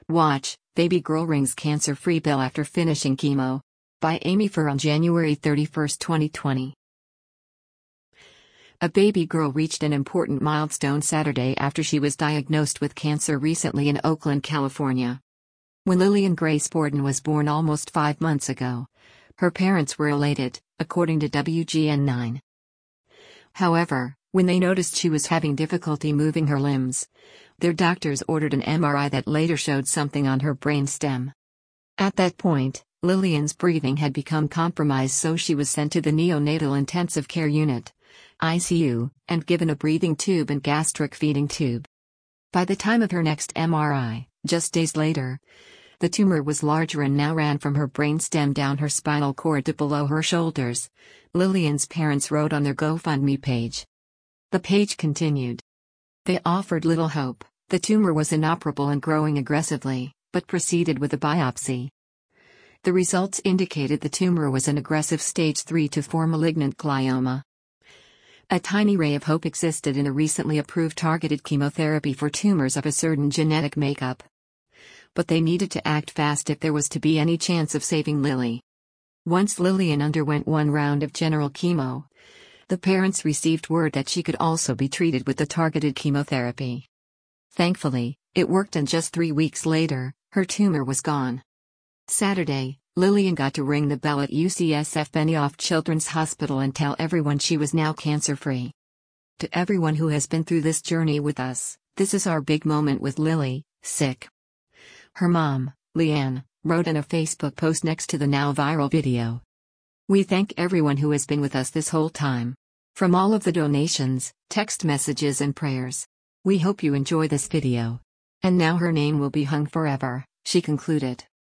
Watch, Baby Girl Rings Cancer-Free Pill After Finishing Chemo. By Amy Fur on January 31, 2020. A baby girl reached an important milestone Saturday after she was diagnosed with cancer recently in Oakland, California. When Lillian Grace Borden was born almost 5 months ago, her parents were elated, according to WGN9. However, when they noticed she was having difficulty moving her limbs, their doctors ordered an MRI that later showed something on her brain stem. At that point, Lillian's breathing had become compromised, so she was sent to the neonatal intensive care unit, ICU, and given a breathing tube and gastric feeding tube. By the time of her next MRI, just days later, the tumor was larger and now ran from her brain stem down her spinal cord to below her shoulders, Lillian's parents wrote on their GoFundMe page. The page continued. They offered little hope. The tumor was inoperable and growing aggressively, but proceeded with a biopsy. The results indicated the tumor was an aggressive stage 3 to 4 malignant glioma. A tiny ray of hope existed in a recently approved targeted chemotherapy for tumors of a certain genetic makeup. But they needed to act fast if there was to be any chance of saving Lily. Once Lillian underwent 1 round of general chemo, the parents received word that she could also be treated with the targeted chemotherapy. Thankfully, it worked, and just 3 weeks later, her tumor was gone. Saturday, Lillian got to ring the bell at UCSF Benioff Children's Hospital and tell everyone she was now cancer-free. To everyone who has been through this journey with us, this is our big moment with Lily, sick. Her mom, Leanne, wrote in a Facebook post next to the now viral video. We thank everyone who has been with us this whole time. From all of the donations, text messages and prayers. We hope you enjoy this video. And now her name will be hung forever, she concluded.